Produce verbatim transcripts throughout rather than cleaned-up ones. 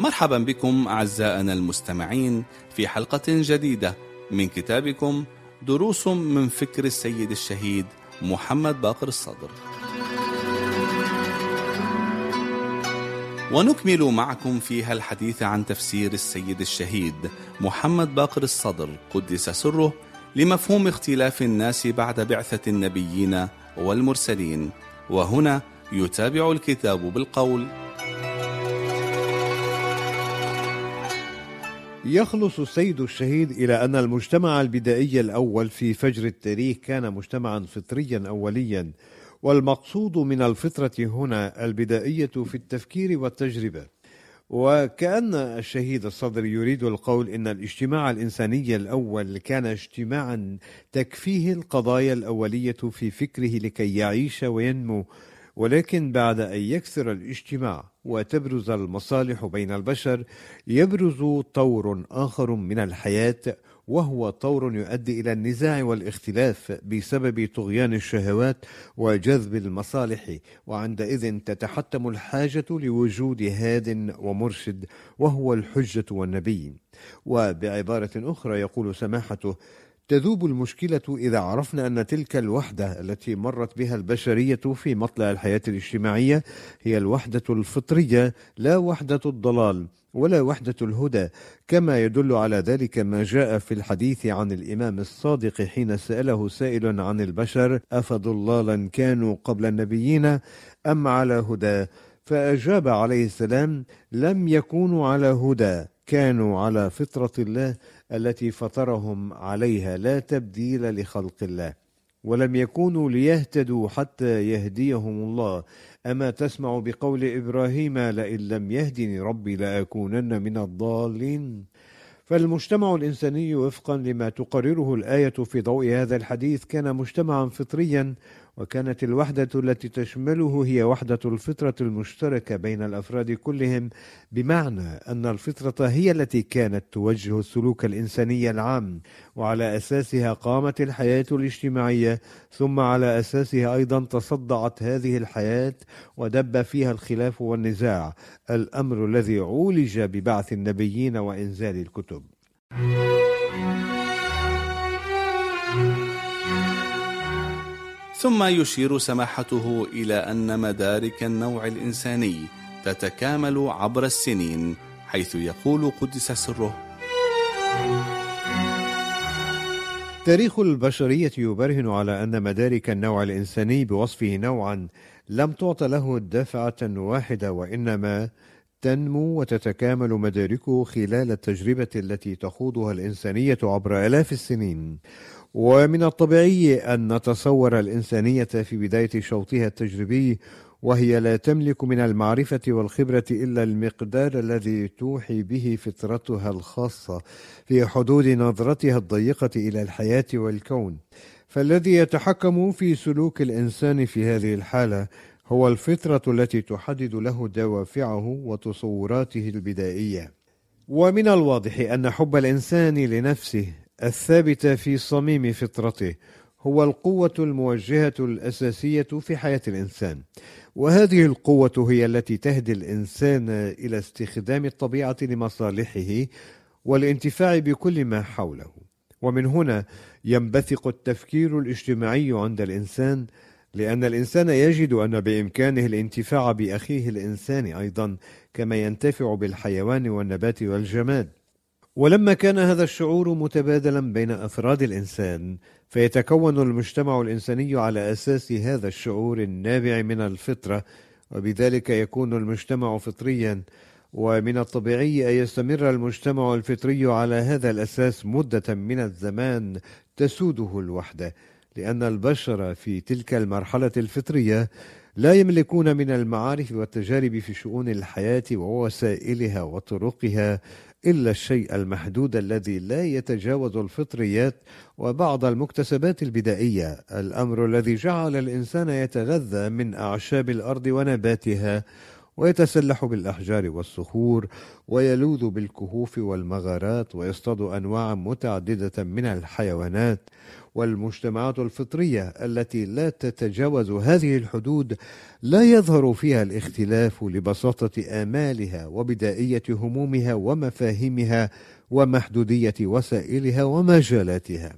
مرحبا بكم أعزائنا المستمعين في حلقة جديدة من كتابكم دروس من فكر السيد الشهيد محمد باقر الصدر. ونكمل معكم فيها الحديث عن تفسير السيد الشهيد محمد باقر الصدر قدس سره لمفهوم اختلاف الناس بعد بعثة النبيين والمرسلين. وهنا يتابع الكتاب بالقول: يخلص السيد الشهيد إلى أن المجتمع البدائي الأول في فجر التاريخ كان مجتمعا فطريا أوليا، والمقصود من الفطرة هنا البدائية في التفكير والتجربة. وكأن الشهيد الصدر يريد القول إن الاجتماع الإنساني الأول كان اجتماعا تكفيه القضايا الأولية في فكره لكي يعيش وينمو، ولكن بعد أن يكثر الاجتماع وتبرز المصالح بين البشر يبرز طور آخر من الحياة، وهو طور يؤدي إلى النزاع والاختلاف بسبب طغيان الشهوات وجذب المصالح، وعندئذ تتحتم الحاجة لوجود هاد ومرشد وهو الحجة والنبي. وبعبارة أخرى يقول سماحته: تذوب المشكلة إذا عرفنا أن تلك الوحدة التي مرت بها البشرية في مطلع الحياة الاجتماعية هي الوحدة الفطرية، لا وحدة الضلال ولا وحدة الهدى، كما يدل على ذلك ما جاء في الحديث عن الإمام الصادق حين سأله سائل عن البشر: أفضلالا كانوا قبل النبيين أم على هدى؟ فأجاب عليه السلام: لم يكونوا على هدى، كانوا على فطرة الله التي فطرهم عليها، لا تبديل لخلق الله، ولم يكونوا ليهتدوا حتى يهديهم الله. أما تسمع بقول إبراهيم: لئن لم يهدني ربي لأكونن من الضالين؟ فالمجتمع الإنساني وفقا لما تقرره الآية في ضوء هذا الحديث كان مجتمعا فطريا، وكانت الوحدة التي تشمله هي وحدة الفطرة المشتركة بين الأفراد كلهم، بمعنى أن الفطرة هي التي كانت توجه السلوك الإنساني العام، وعلى أساسها قامت الحياة الاجتماعية، ثم على أساسها أيضا تصدعت هذه الحياة ودب فيها الخلاف والنزاع، الأمر الذي عولج ببعث النبيين وإنزال الكتب. ثم يشير سماحته إلى أن مدارك النوع الإنساني تتكامل عبر السنين، حيث يقول قدس سره: تاريخ البشرية يبرهن على أن مدارك النوع الإنساني بوصفه نوعا لم تعط له دفعة واحدة، وإنما تنمو وتتكامل مداركه خلال التجربة التي تخوضها الإنسانية عبر آلاف السنين. ومن الطبيعي أن نتصور الإنسانية في بداية شوطها التجريبي وهي لا تملك من المعرفة والخبرة إلا المقدار الذي توحي به فطرتها الخاصة في حدود نظرتها الضيقة إلى الحياة والكون. فالذي يتحكم في سلوك الإنسان في هذه الحالة هو الفطرة التي تحدد له دوافعه وتصوراته البدائية. ومن الواضح أن حب الإنسان لنفسه الثابتة في صميم فطرته هو القوة الموجهة الأساسية في حياة الإنسان، وهذه القوة هي التي تهدي الإنسان إلى استخدام الطبيعة لمصالحه والانتفاع بكل ما حوله. ومن هنا ينبثق التفكير الاجتماعي عند الإنسان، لأن الإنسان يجد أن بإمكانه الانتفاع بأخيه الإنسان أيضا كما ينتفع بالحيوان والنبات والجماد. ولما كان هذا الشعور متبادلا بين أفراد الإنسان فيتكون المجتمع الإنساني على أساس هذا الشعور النابع من الفطرة، وبذلك يكون المجتمع فطريا. ومن الطبيعي أن يستمر المجتمع الفطري على هذا الأساس مدة من الزمان تسوده الوحدة، لأن البشر في تلك المرحلة الفطرية لا يملكون من المعارف والتجارب في شؤون الحياة ووسائلها وطرقها إلا الشيء المحدود الذي لا يتجاوز الفطريات وبعض المكتسبات البدائية، الأمر الذي جعل الإنسان يتغذى من أعشاب الأرض ونباتها، ويتسلح بالأحجار والصخور، ويلوذ بالكهوف والمغارات، ويصطاد أنواع متعددة من الحيوانات. والمجتمعات الفطرية التي لا تتجاوز هذه الحدود لا يظهر فيها الاختلاف لبساطة آمالها وبدائية همومها ومفاهيمها ومحدودية وسائلها ومجالاتها.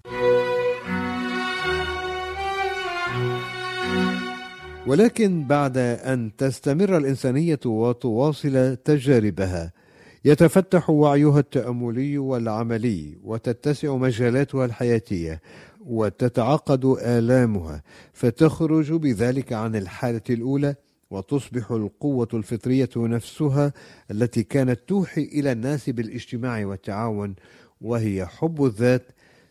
ولكن بعد أن تستمر الإنسانية وتواصل تجاربها يتفتح وعيها التأملي والعملي وتتسع مجالاتها الحياتية وتتعقد آلامها، فتخرج بذلك عن الحالة الأولى وتصبح القوة الفطرية نفسها التي كانت توحي إلى الناس بالاجتماع والتعاون، وهي حب الذات،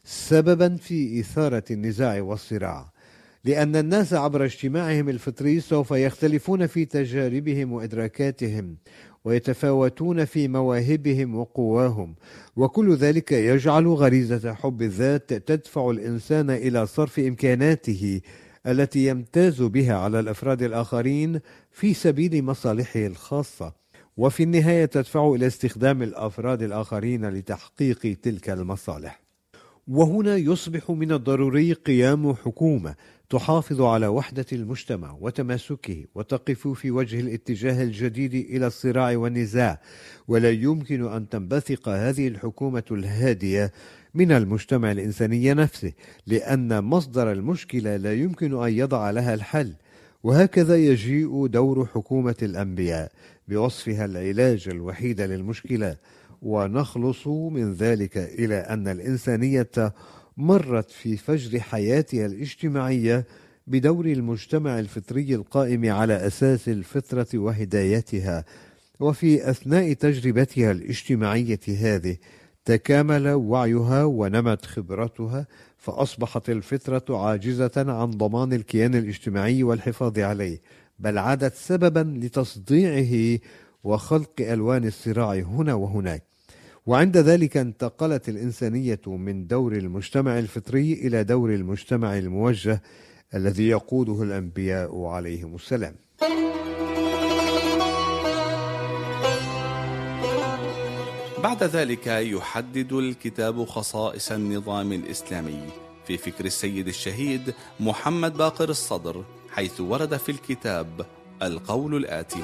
سببا في إثارة النزاع والصراع، لأن الناس عبر اجتماعهم الفطري سوف يختلفون في تجاربهم وإدراكاتهم ويتفاوتون في مواهبهم وقواهم، وكل ذلك يجعل غريزة حب الذات تدفع الإنسان إلى صرف إمكاناته التي يمتاز بها على الأفراد الآخرين في سبيل مصالحه الخاصة، وفي النهاية تدفع إلى استخدام الأفراد الآخرين لتحقيق تلك المصالح. وهنا يصبح من الضروري قيام حكومة تحافظ على وحدة المجتمع وتماسكه وتقف في وجه الاتجاه الجديد إلى الصراع والنزاع، ولا يمكن أن تنبثق هذه الحكومة الهادية من المجتمع الإنساني نفسه، لأن مصدر المشكلة لا يمكن أن يضع لها الحل. وهكذا يجيء دور حكومة الأنبياء بوصفها العلاج الوحيد للمشكلة، ونخلص من ذلك إلى أن الإنسانية مرت في فجر حياتها الاجتماعية بدور المجتمع الفطري القائم على أساس الفطرة وهدايتها، وفي أثناء تجربتها الاجتماعية هذه تكامل وعيها ونمت خبرتها، فأصبحت الفطرة عاجزة عن ضمان الكيان الاجتماعي والحفاظ عليه، بل عادت سببا لتصديعه وخلق ألوان الصراع هنا وهناك. وعند ذلك انتقلت الإنسانية من دور المجتمع الفطري إلى دور المجتمع الموجه الذي يقوده الأنبياء عليهم السلام. بعد ذلك يحدد الكتاب خصائص النظام الإسلامي في فكر السيد الشهيد محمد باقر الصدر، حيث ورد في الكتاب القول الآتي: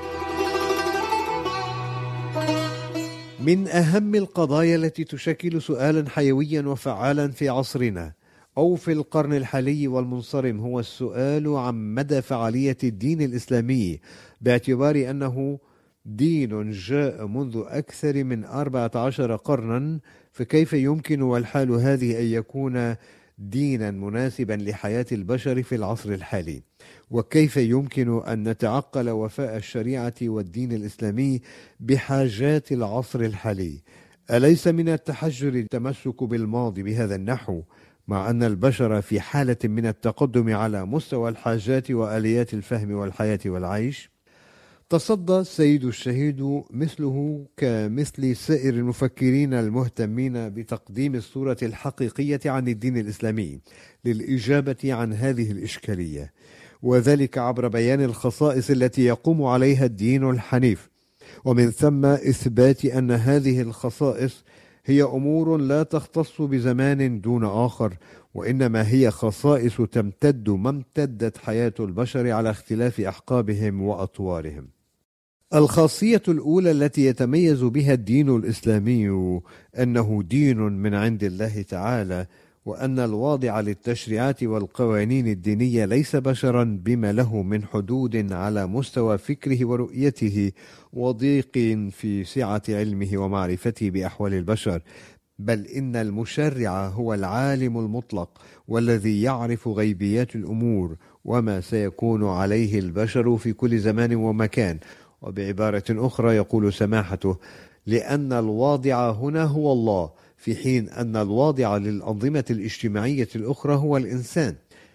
من أهم القضايا التي تشكل سؤالا حيويا وفعالا في عصرنا أو في القرن الحالي والمنصرم هو السؤال عن مدى فعالية الدين الإسلامي، باعتبار أنه دين جاء منذ أكثر من أربعة عشر قرنا، فكيف يمكن والحال هذه أن يكون دينا مناسبا لحياة البشر في العصر الحالي؟ وكيف يمكن أن نتعقل وفاء الشريعة والدين الإسلامي بحاجات العصر الحالي؟ أليس من التحجر التمسك بالماضي بهذا النحو، مع أن البشر في حالة من التقدم على مستوى الحاجات وآليات الفهم والحياة والعيش؟ تصدى السيد الشهيد مثله كمثل سائر المفكرين المهتمين بتقديم الصورة الحقيقية عن الدين الإسلامي للإجابة عن هذه الإشكالية، وذلك عبر بيان الخصائص التي يقوم عليها الدين الحنيف، ومن ثم إثبات أن هذه الخصائص هي أمور لا تختص بزمان دون آخر، وإنما هي خصائص تمتد ما امتدت حياة البشر على اختلاف أحقابهم وأطوارهم. الخاصية الأولى التي يتميز بها الدين الإسلامي أنه دين من عند الله تعالى، وأن الواضع للتشريعات والقوانين الدينية ليس بشرا بما له من حدود على مستوى فكره ورؤيته وضيق في سعة علمه ومعرفته بأحوال البشر، بل إن المشرع هو العالم المطلق والذي يعرف غيبيات الأمور وما سيكون عليه البشر في كل زمان ومكان. وبعبارة أخرى يقول سماحته: لأن الواضع هنا هو الله، في حين أن الواضع للأنظمة الاجتماعية الأخرى هو الإنسان.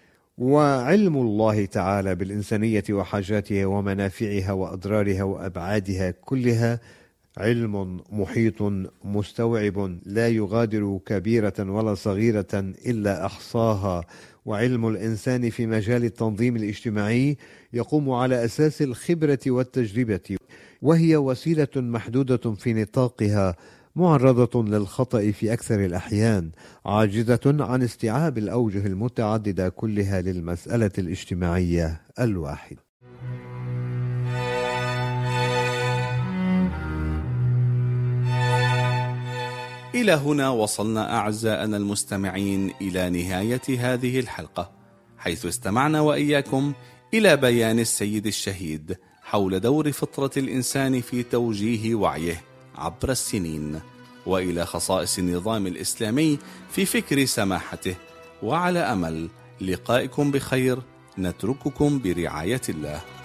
وعلم الله تعالى بالإنسانية وحاجاتها ومنافعها وأضرارها وأبعادها كلها علم محيط مستوعب لا يغادر كبيرة ولا صغيرة إلا أحصاها. وعلم الإنسان في مجال التنظيم الاجتماعي يقوم على أساس الخبرة والتجربة، وهي وسيلة محدودة في نطاقها معرضة للخطأ في أكثر الأحيان، عاجزة عن استيعاب الأوجه المتعددة كلها للمسألة الاجتماعية الواحدة. إلى هنا وصلنا أعزائنا المستمعين إلى نهاية هذه الحلقة، حيث استمعنا وإياكم إلى بيان السيد الشهيد حول دور فطرة الإنسان في توجيه وعيه عبر السنين، وإلى خصائص النظام الإسلامي في فكر سماحته. وعلى أمل لقائكم بخير، نترككم برعاية الله.